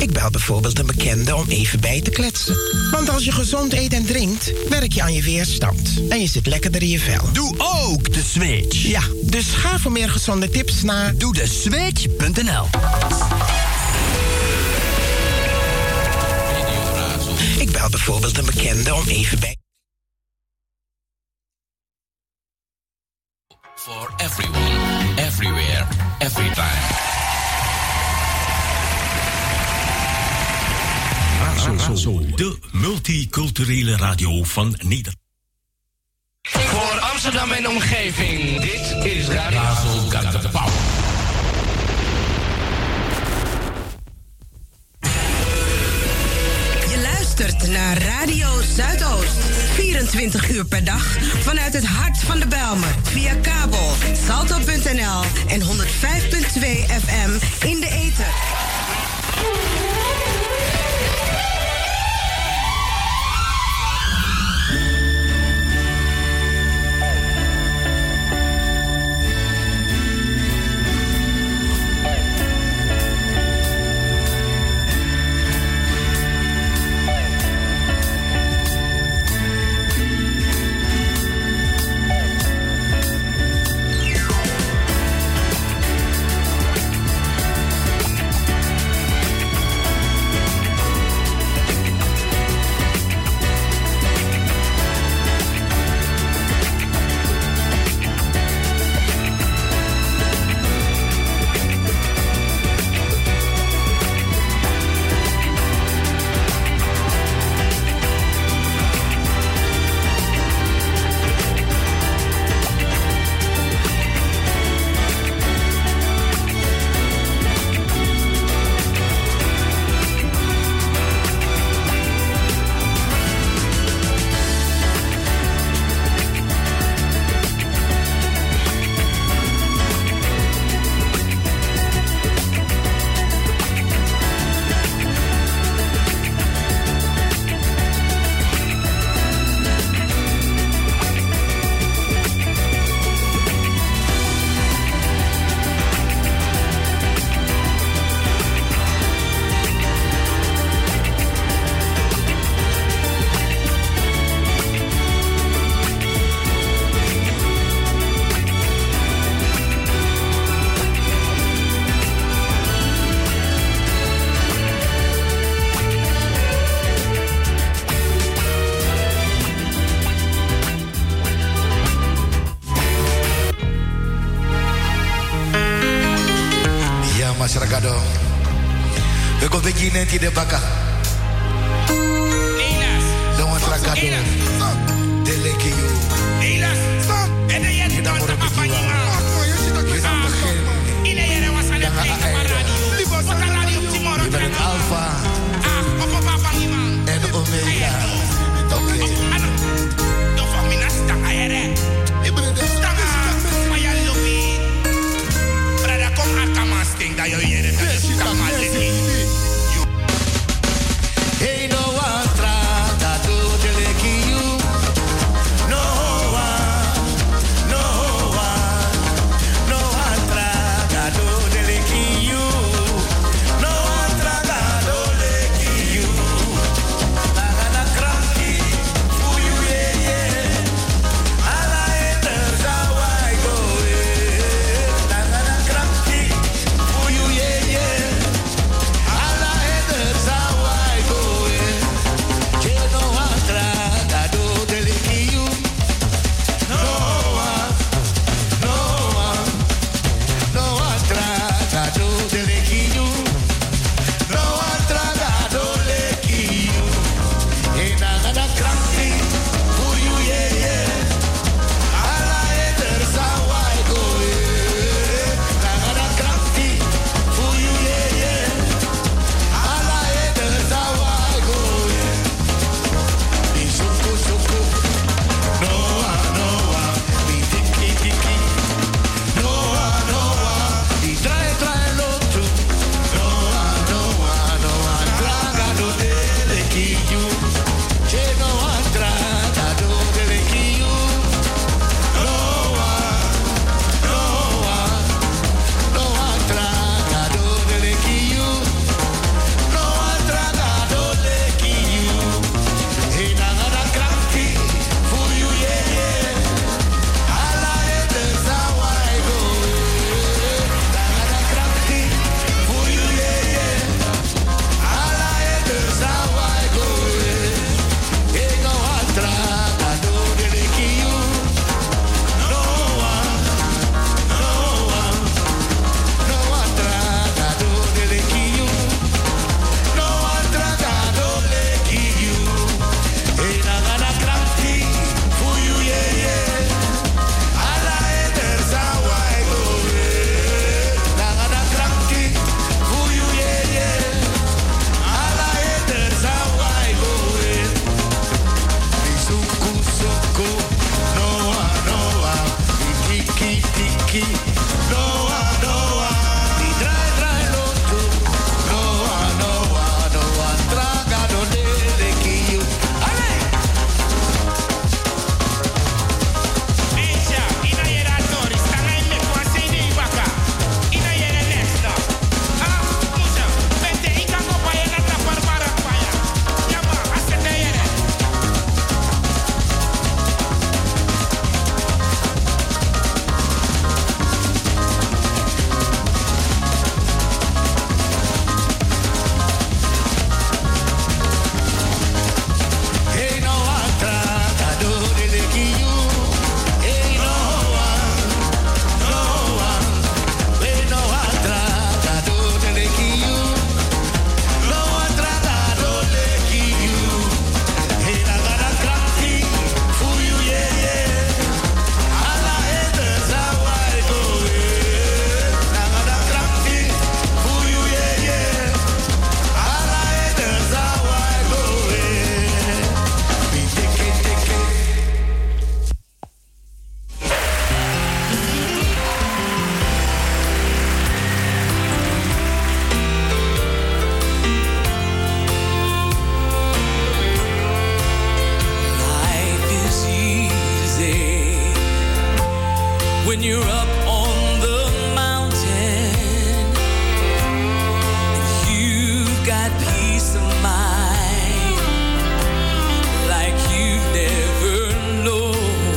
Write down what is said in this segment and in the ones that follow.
Ik bel bijvoorbeeld een bekende om even bij te kletsen. Want als je gezond eet en drinkt, werk je aan je weerstand. En je zit lekkerder in je vel. Doe ook de switch. Ja, dus ga voor meer gezonde tips naar doedeswitch.nl. Ik bel bijvoorbeeld een bekende om even bij... For everyone, everywhere, every time. Razo, de multiculturele radio van Nederland. Voor Amsterdam en omgeving, dit is Razo Got the Power. Je luistert naar Radio Zuidoost. 24 uur per dag vanuit het hart van de Bijlmer. Via kabel, salto.nl en 105.2 FM in de ether. masyarakat dong. Beko begini tidak bakal. Dengan masyarakat dong. Deleki you. Kita mau berjuang. Kita begin. Dengan Alpha and Omega. Oke. Dat je hier in de kamer Hey, no one trata to deleki you. No one peace of mind like you've never known.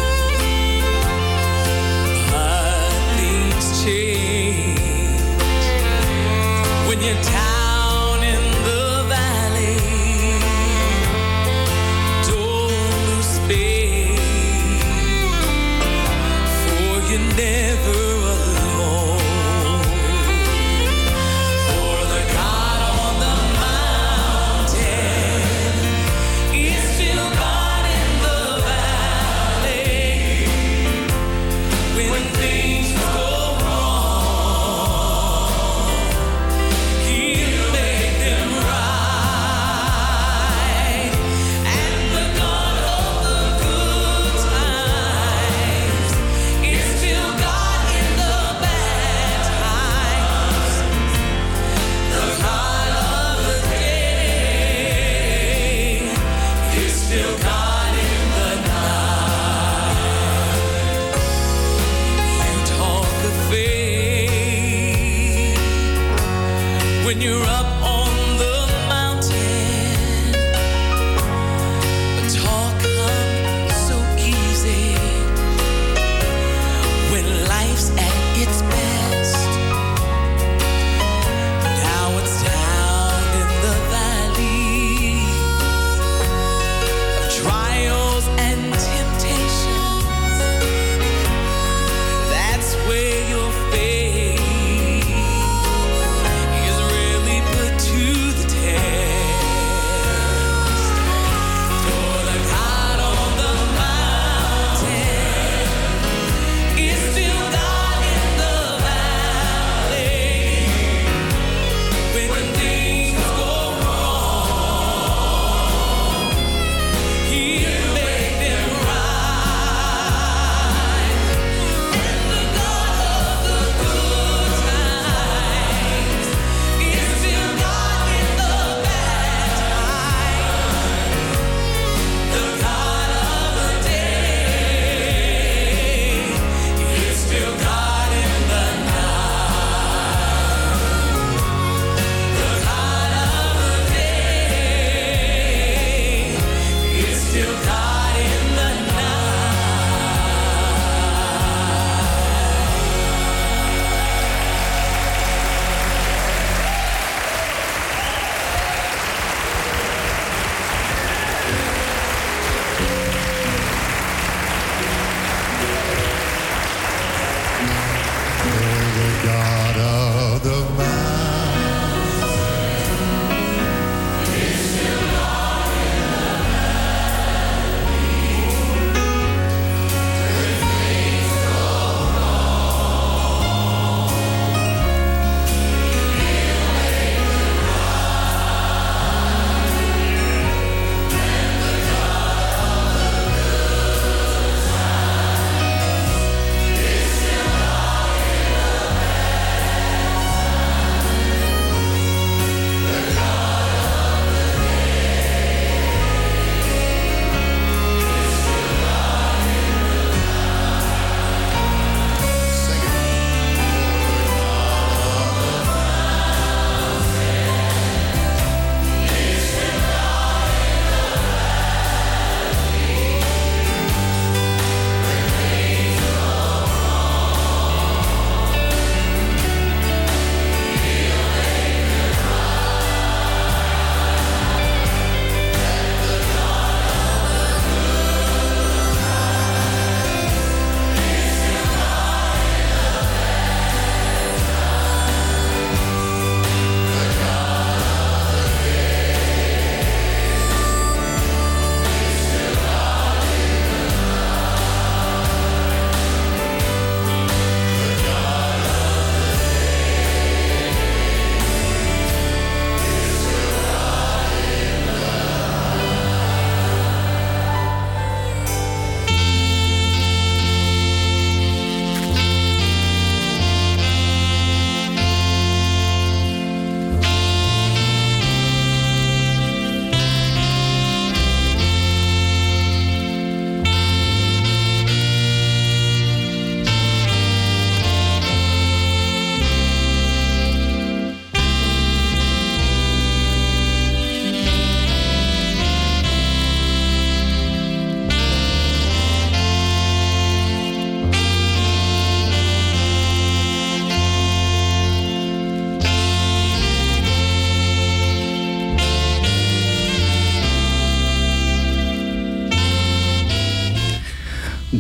But things change when you're down in the valley. Don't lose faith, for you're never alone. For the God on the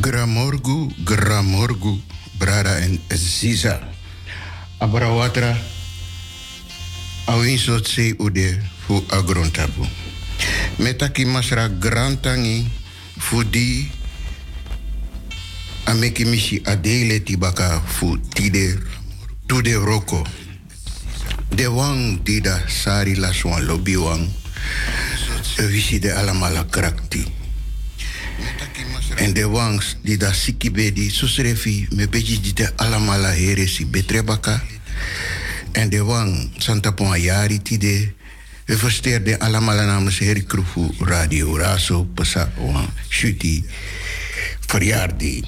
Gramorgu, Brada en Ziza. Abrawatra, awinsot se ude fu agrontabu. Metaki masra grantangi fu di ameki mishi adele tibaka fu tide tude roko. De wang tida sari laswan lobby wang. Wisi de alamala krakti. En de wangs die da siki bedi susrefi me beji di de alamala heresi betrebaka. En de wang santa pon yari tide we versteerde alamala namens Herikrufu Radio Raso pasa wang shuti verjaardi.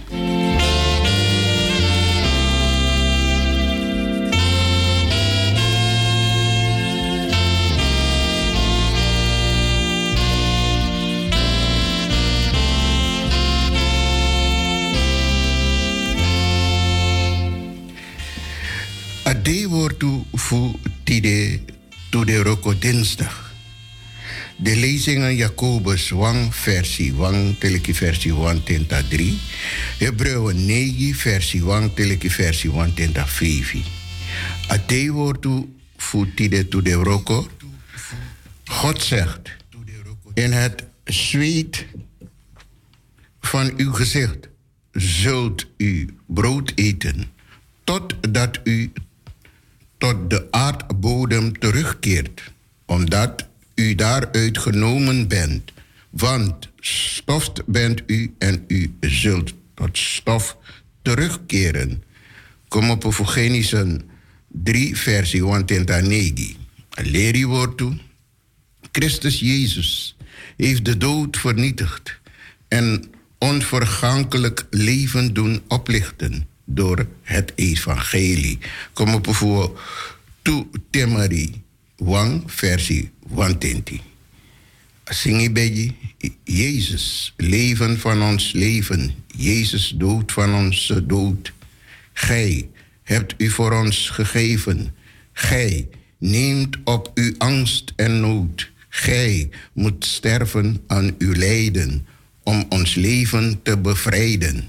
Ade wordt voor tide to de roko dinsdag. De lezingen Jacobus wang versie wang teleki versie wang tenta 3. Hebreeën 9 versie wang teleki versie wang tenta 5. Ade wordt voor tide to de roko. God zegt, in het zweet van uw gezicht zult u brood eten, totdat u tot de aardbodem terugkeert, omdat u daaruit genomen bent. Want stof bent u en u zult tot stof terugkeren. Kom op voor Genesis 3 versie 1-9. Leer woord toe. Christus Jezus heeft de dood vernietigd en onvergankelijk leven doen oplichten door het evangelie. Kom op voor 2 Timothy 1 versie 120. Singi beji, Jezus, leven van ons leven. Jezus, dood van onze dood. Gij hebt u voor ons gegeven. Gij neemt op uw angst en nood. Gij moet sterven aan uw lijden om ons leven te bevrijden.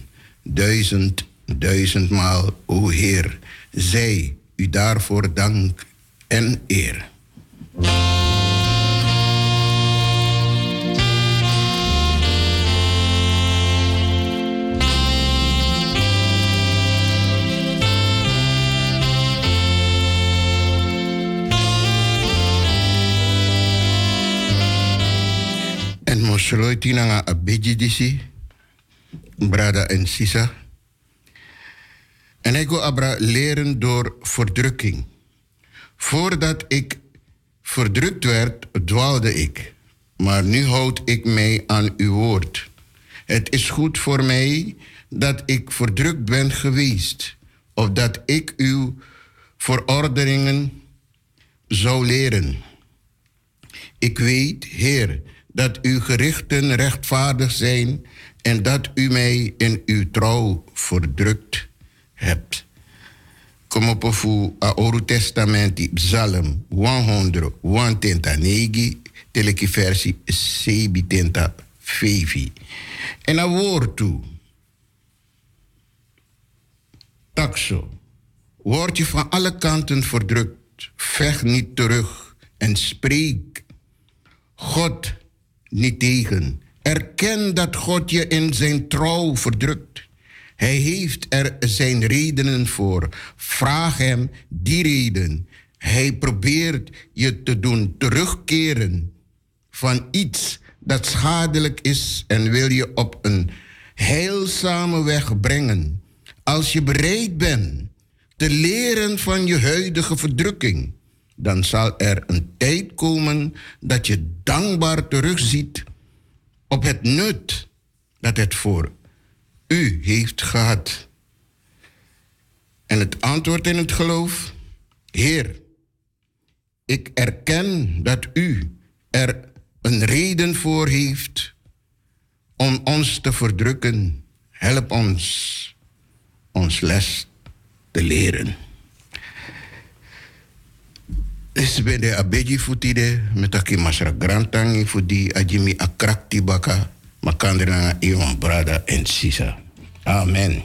1000maal, o Heer, zij u daarvoor dank en eer. En mosloiti nanga abedjidisi, brada en sisa. En ik wil abra leren door verdrukking. Voordat ik verdrukt werd, dwaalde ik. Maar nu houd ik mij aan uw woord. Het is goed voor mij dat ik verdrukt ben geweest, opdat ik uw verordeningen zou leren. Ik weet, Heer, dat uw gerichten rechtvaardig zijn en dat u mij in uw trouw verdrukt hebt. Kom op voor het Oude Testament, Psalm 100, 109, teleki versie 7:5. En een woord toe. Taxo. Word je van alle kanten verdrukt, vecht niet terug en spreek God niet tegen. Erken dat God je in zijn trouw verdrukt. Hij heeft er zijn redenen voor. Vraag hem die reden. Hij probeert je te doen terugkeren van iets dat schadelijk is en wil je op een heilzame weg brengen. Als je bereid bent te leren van je huidige verdrukking, dan zal er een tijd komen dat je dankbaar terugziet op het nut dat het voor u heeft gehad. En het antwoord in het geloof: Heer, ik erken dat u er een reden voor heeft om ons te verdrukken. Help ons les te leren. Is bij de abeji futide met aki masra grantangi fudi ajimi akrakti baka Makandra, Iwan, Brada en Sisa. Amen.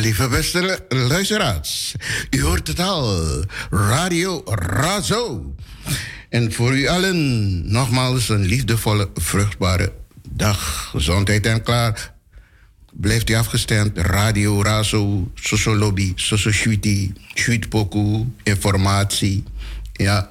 lieve beste luisteraars, u hoort het al, Radio Razo. En voor u allen nogmaals een liefdevolle, vruchtbare dag. Gezondheid en klaar. Blijft u afgestemd, Radio Razo, Soso Lobby, Soso Shuiti, Shuit Poku, informatie. Ja.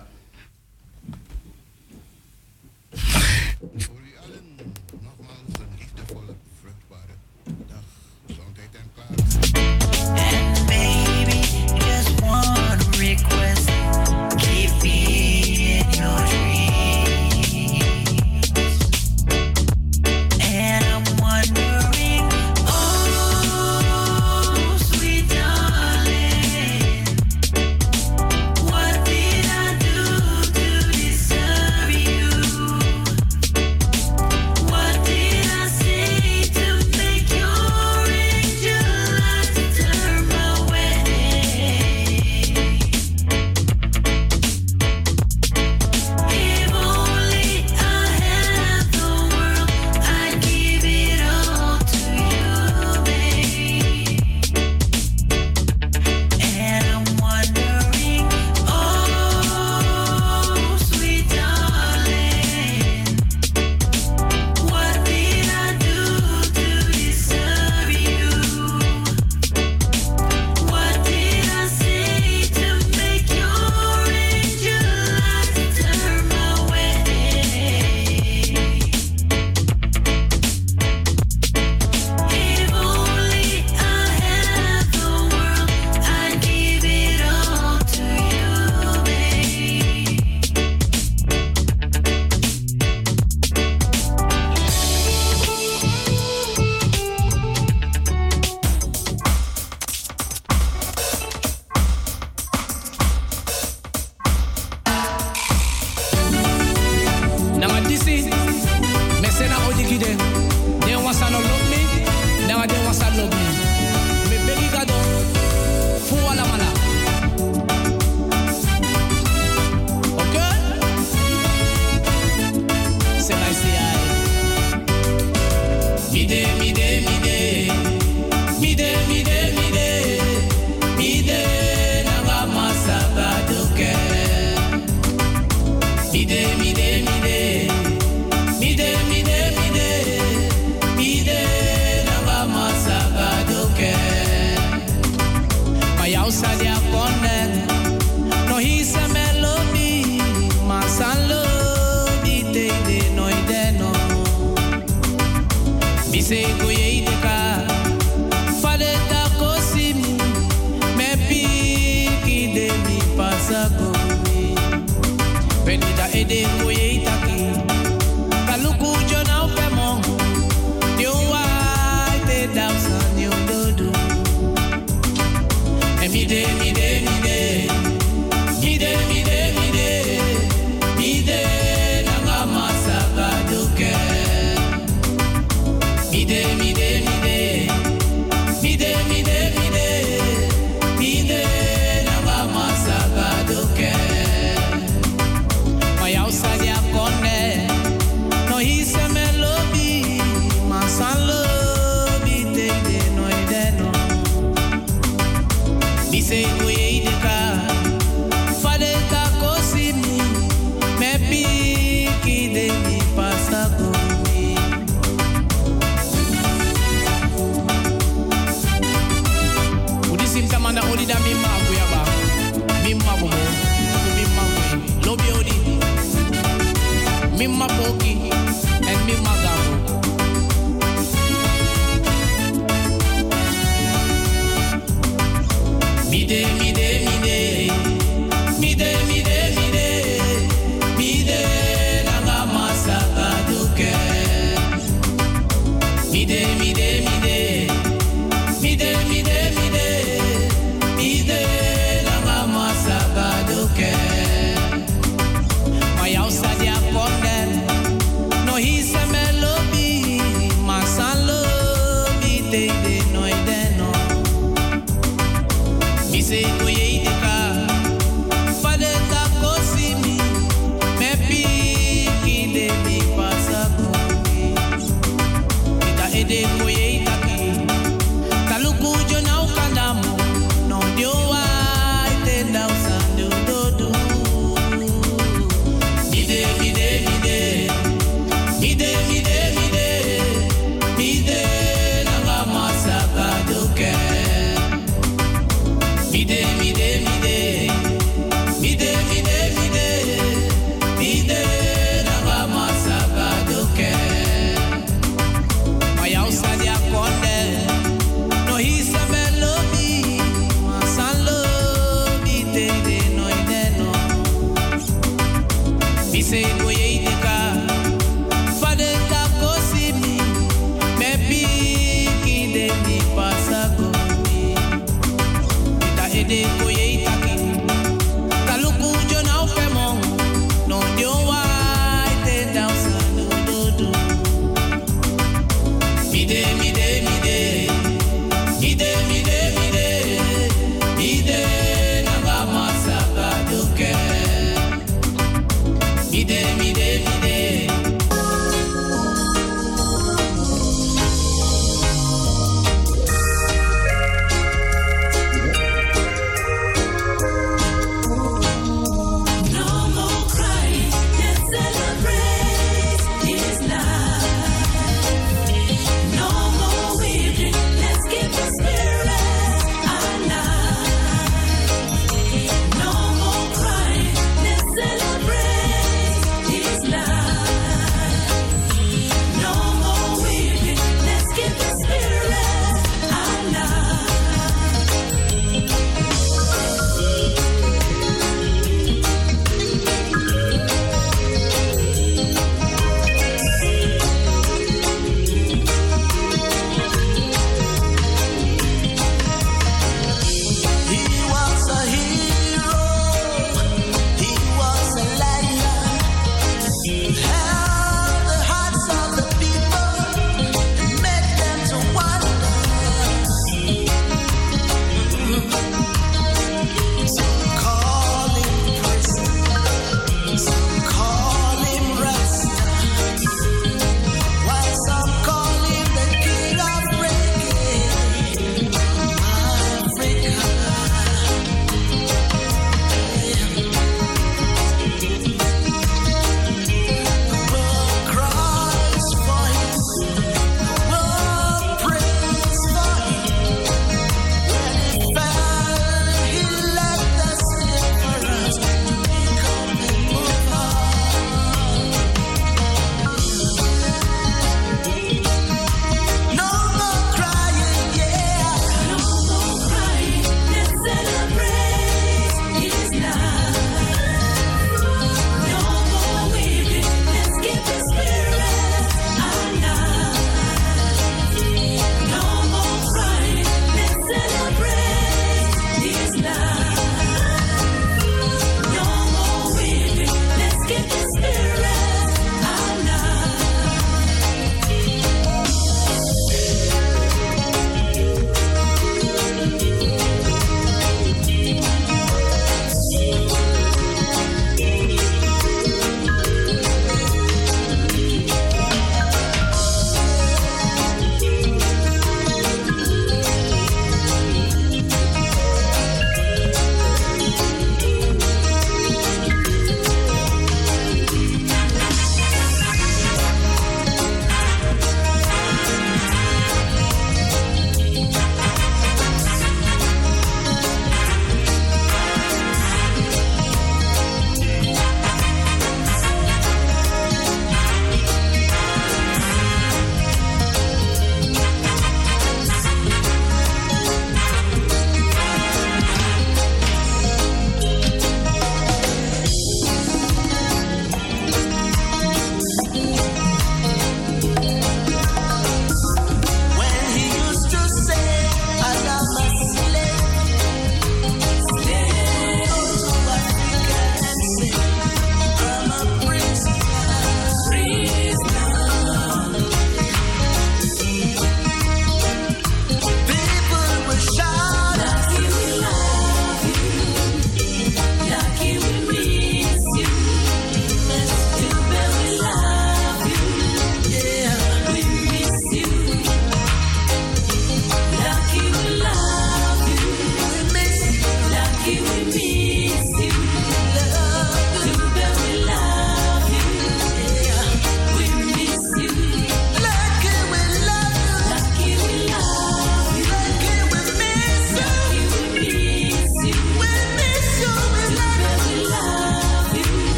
Taluku jo na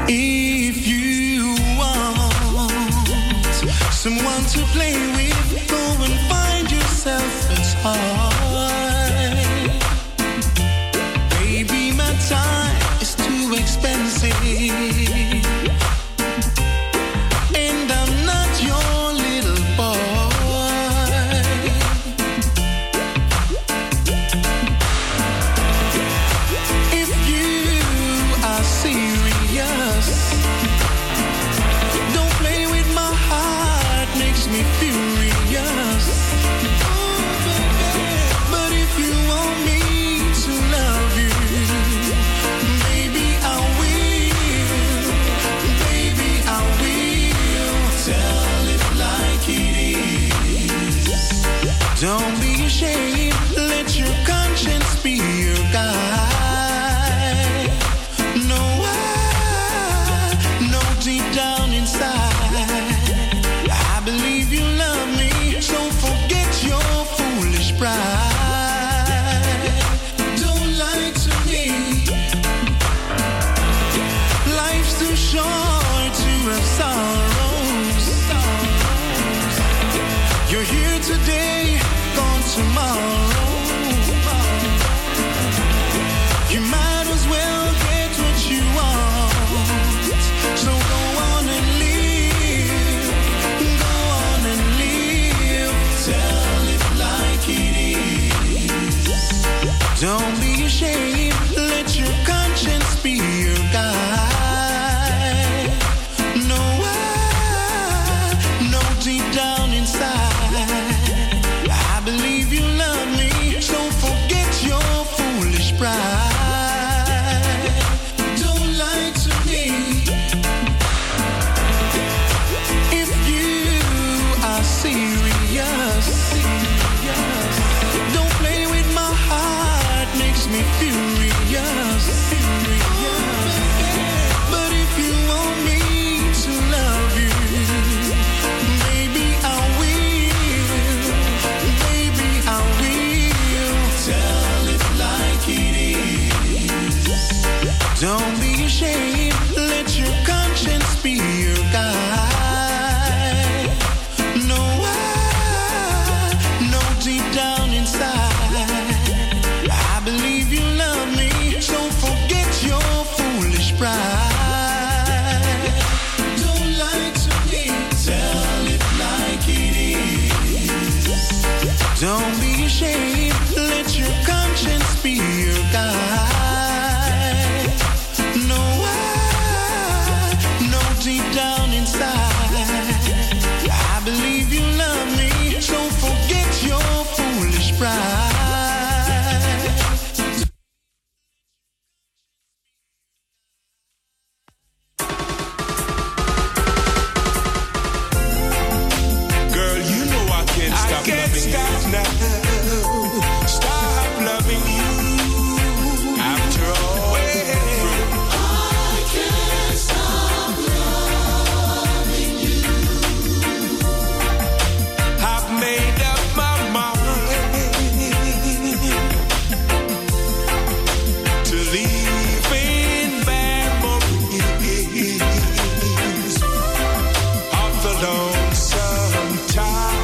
If you want someone to play with, go and find yourself a toy. Baby, my time is too expensive, and I'm not your little boy. If you are serious, don't play with my heart, makes me furious. But if you want me to love you, baby, I will. Baby, I will. Tell it like it is. Don't be ashamed, let your conscience be your guide. No, I know deep down inside, I believe you love me, so forget your foolish pride. Don't lie to me. Life's too short to have sorrows. You're here today, gone tomorrow. You might as well get what you want. So go on and live. Go on and live. Tell it like it is. Don't be ashamed. Let your conscience be your guide. No, I know deep down inside, I believe you love me, so forget your foolish pride. Don't lie to me. If you are serious, don't play with my heart, makes me furious. But if you want me to love you, baby, I will. Baby, I will. Tell it like it is. Don't be ashamed, let your conscience be your guide. No, I know deep down inside, I believe you love me, so forget your foolish pride. Don't lie to me, tell it like it is. Don't be ashamed, let your conscience be your guide. No, I know deep down inside, I believe you love me, so forget your foolish pride. Girl, you know I can't stop loving you now. Stop loving you. After all, I can't stop loving you. I've made up my mind to leave in memories of the lonesome time.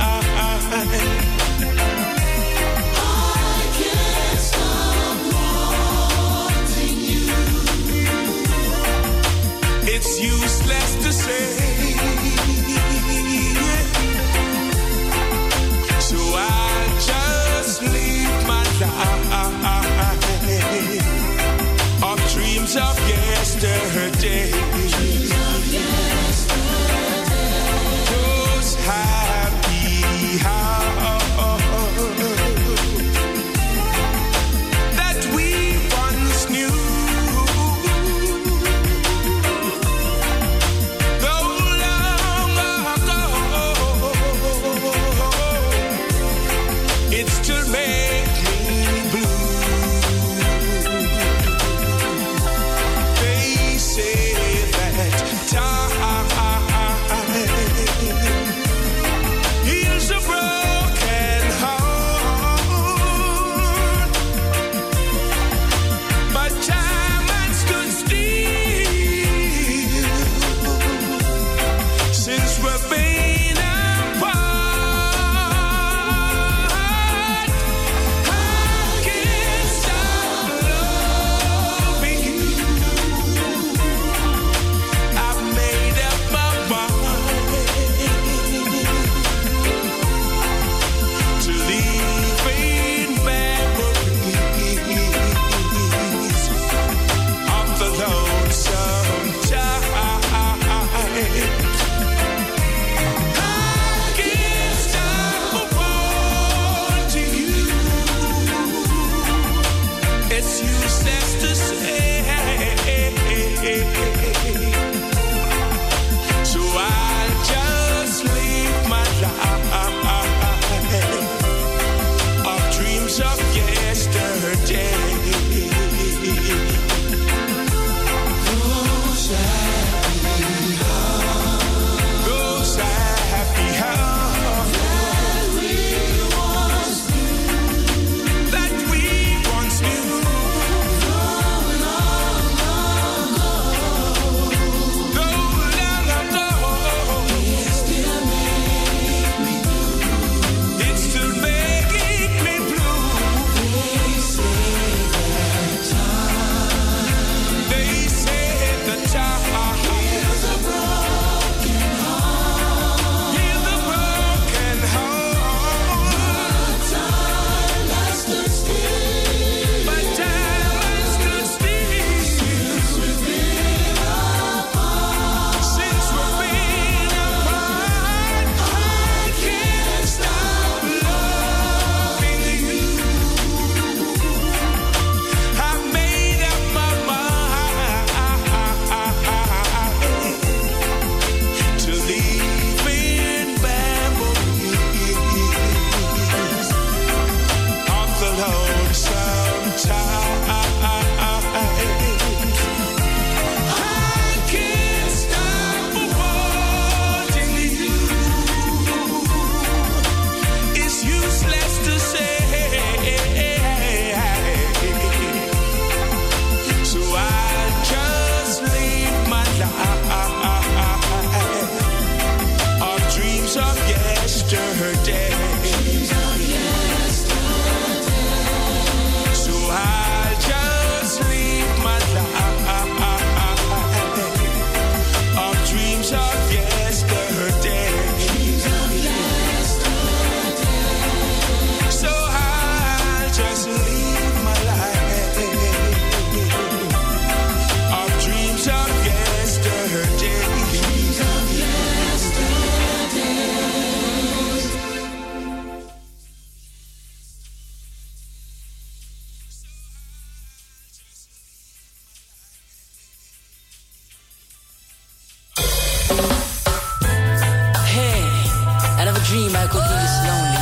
I can't stop wanting you. It's useless to say, so I just live my life of dreams of yesterday. Those happy hours that we once knew. Though long ago, it still makes me blue. I could be this lonely.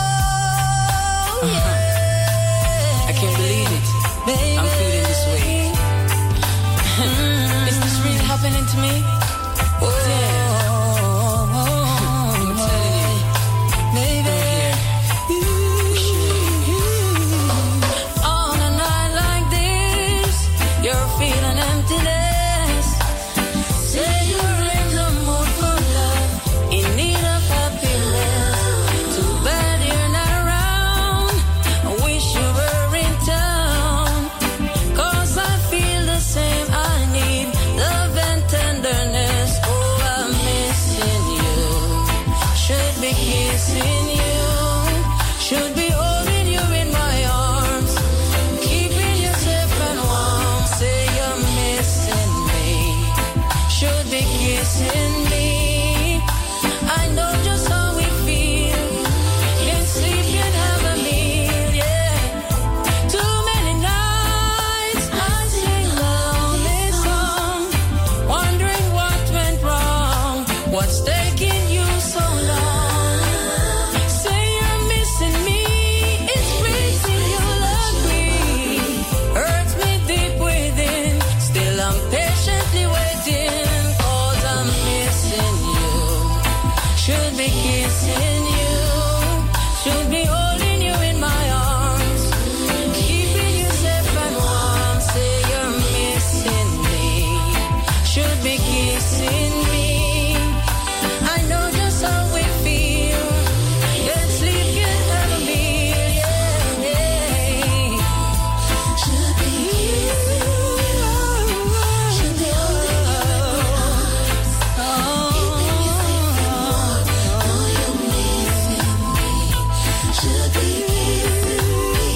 I can't believe it. I'm feeling this way. Is this really happening to me? Damn. I'm telling you. Baby. On a night like this, you're feeling emptiness. Say you're in the mood for love, in need of happiness. Too bad you're not around. I wish you were in town. 'Cause I feel the same. I need love and tenderness. Oh, I'm missing you. Should be kissing you. Should be holding you in my arms. Keeping you safe and warm. Say you're missing me. Should be kissing me. I know just how we feel. Can't sleep, can't have a meal, yeah. Too many nights I sing lonely song, wondering what went wrong. What's taking you so long? Say you're missing me. It's crazy you'll agree. Hurts me deep within. Still I'm patiently waiting. 'Cause I'm missing you. Should be kissing you. Should be holding you in my arms. Keeping you safe and warm. Say you're missing me. Should be kissing me. I know just how we feel. Can't sleep, can't have a meal, yeah, yeah. Should be kissing you. Should be holding you in my arms. Keeping you safe and warm. Know you're missing me. Should be kissing me.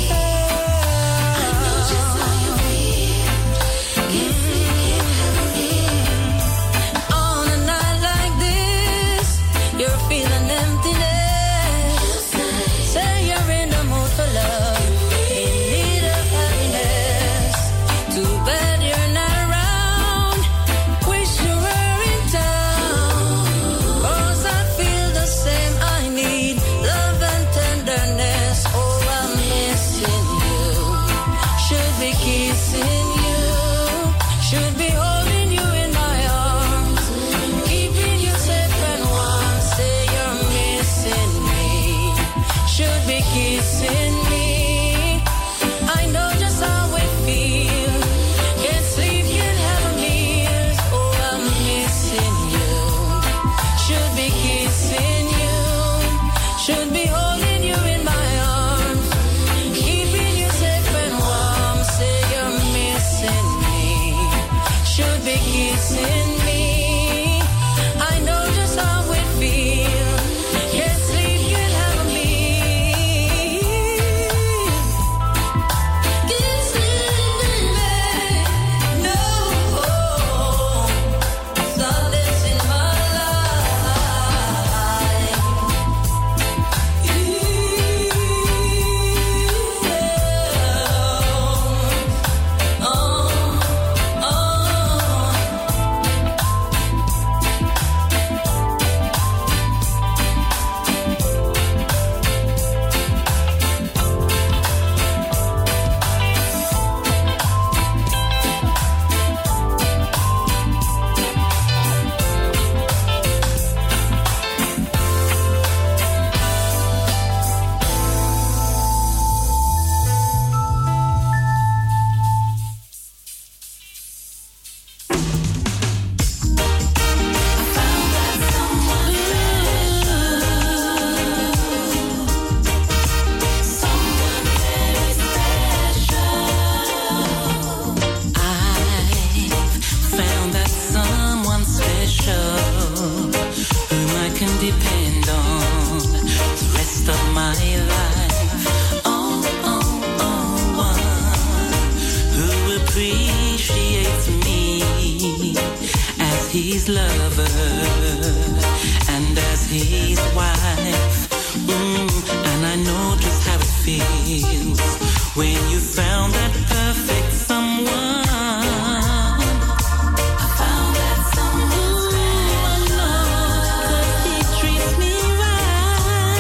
I know just how you feel. Can't sleep, can't have a meal. On a night like this, you're feeling emptiness. Say you're in the mood for love, in need of happiness. Too bad you're not around. Wish you were in town. 'Cause I feel the same. I need love and tenderness. Oh, I'm missing you. Should be kissing you. Should be holding you in my arms. Keeping you safe and warm. Say you're missing me. Should be kissing me. I know just how it feels. Can't sleep, can't have a meal. Oh, I'm missing you. Should be kissing you. Should be holding you in my arms. Keeping you safe and warm. Say you're missing me. Should be kissing me. I know just how it feels. Can't sleep, can't have a meal. Kissing me, no. Something's in my life. his lover and as his wife. And I know just how it feels when you found that perfect someone. I found that someone. I know 'cause he treats me right.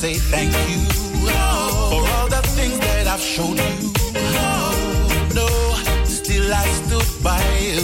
say thank you for all the things that I've shown you. No, still I stood by you.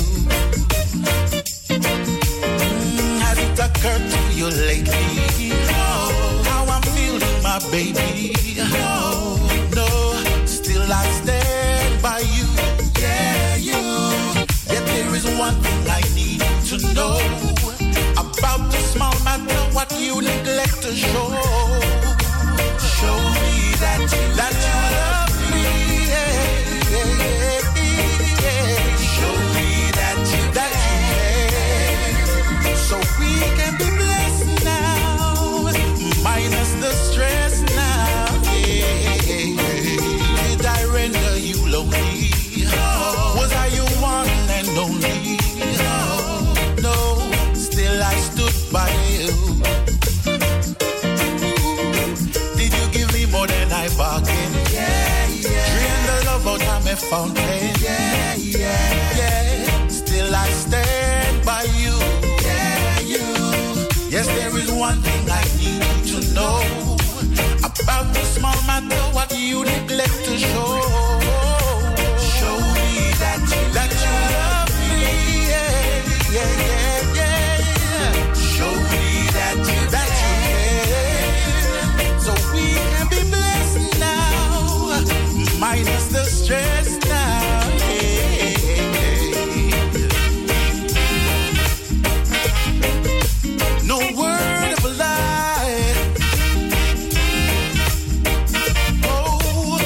Has it occurred to you lately how I'm feeling, my baby? No, still I stand by you. Yeah, you. Yet there is one thing I need to know about the small matter, what you neglect to show. Show me that you love me. Yeah, yeah, yeah. Show me that you care. So we can be blessed now, minus the stress now. Yeah, did I render you lonely? Was I your one and only? No, still I stood by you. Did you give me more than I bargained? Yeah, yeah. Drain the love out of my fountain. Yeah, yeah, yeah. Still I stand by you. Yeah, you. Yes, there is one thing I need you to know about the small matter, what you neglect to show. Show me that you love me. Yeah, yeah, yeah, yeah. Show me that you care. So we can be blessed now, minus the stress now. No word of a lie. Oh.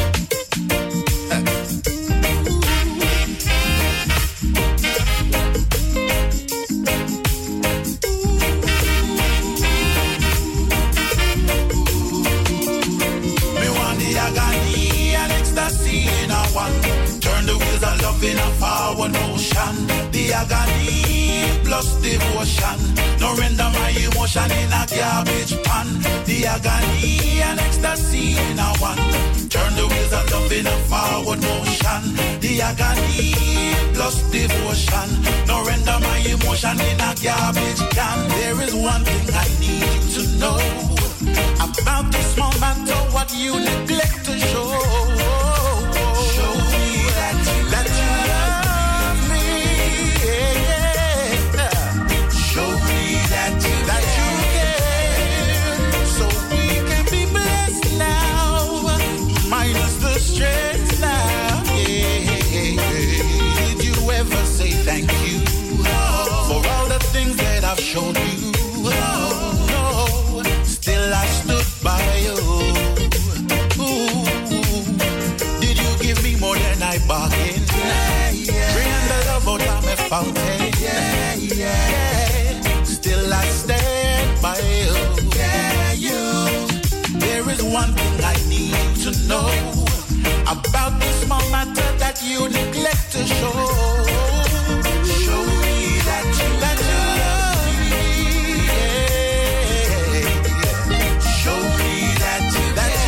Me want the agony and ecstasy in a one. Turn the wheels of love in a forward motion. The agony plus devotion. No render my emotion in a garbage pan. The agony and ecstasy in a one. Turn the wheels of love in a forward motion. The agony plus devotion. No render my emotion in a garbage can. There is one thing I need you to know about the small matter, what you neglect to show. Show me that you love me. Yeah. Show me that you care. So we can be blessed now, minus the stress now. Yeah. Did you ever say thank you for all the things that I've shown you? No, still I stood by you. Ooh. Did you give me more than I bargained? Bring the love out of my fountain. Yeah, yeah. Still I stand by you. Yeah, you. There is one thing I need you to know about the small matter that you neglect to show. Show me that you love me. Yeah. Show me that you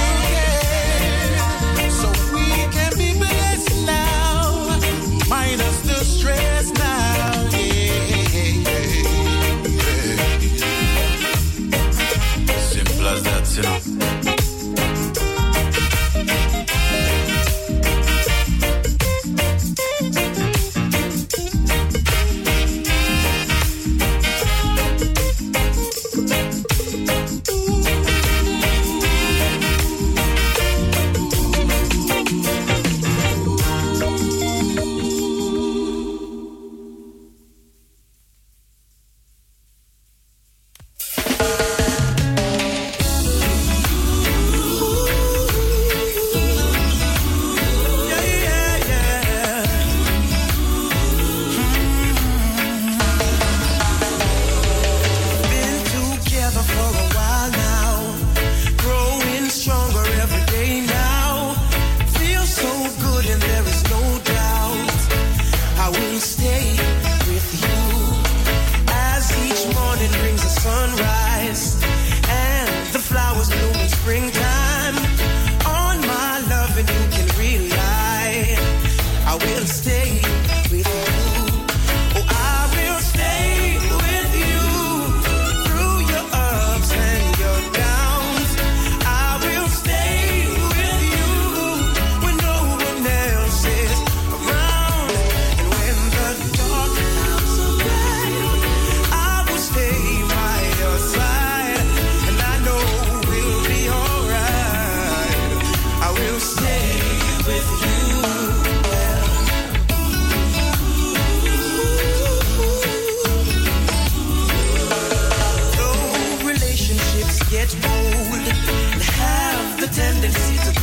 care. So we can be blessed now, minus the stress now. Yeah. Simple as that, you know.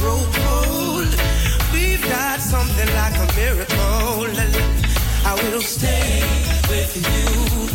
broke mold. We've got something like a miracle. I will stay with you.